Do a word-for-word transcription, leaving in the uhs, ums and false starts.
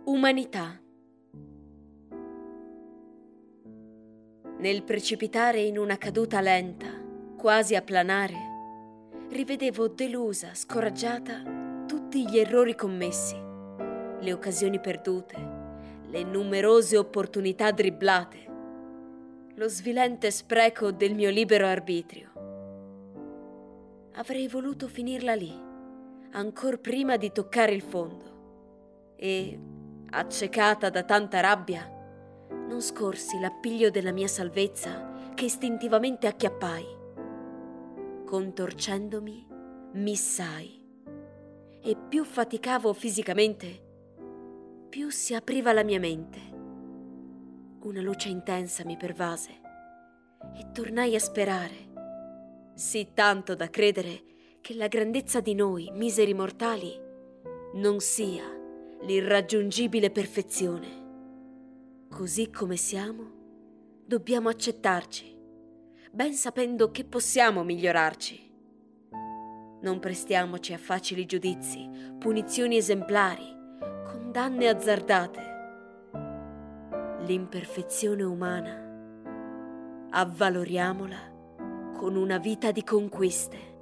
Umanità. Nel precipitare in una caduta lenta, quasi a planare, rivedevo delusa, scoraggiata, tutti gli errori commessi, le occasioni perdute, le numerose opportunità dribblate, lo svilente spreco del mio libero arbitrio. Avrei voluto finirla lì, ancor prima di toccare il fondo, e, accecata da tanta rabbia, non scorsi l'appiglio della mia salvezza che istintivamente acchiappai. Contorcendomi, missai, e più faticavo fisicamente, più si apriva la mia mente. Una luce intensa mi pervase e tornai a sperare, sì tanto da credere che la grandezza di noi, miseri mortali, non sia l'irraggiungibile perfezione. Così come siamo, dobbiamo accettarci, ben sapendo che possiamo migliorarci. Non prestiamoci a facili giudizi, punizioni esemplari, condanne azzardate. L'imperfezione umana, avvaloriamola con una vita di conquiste.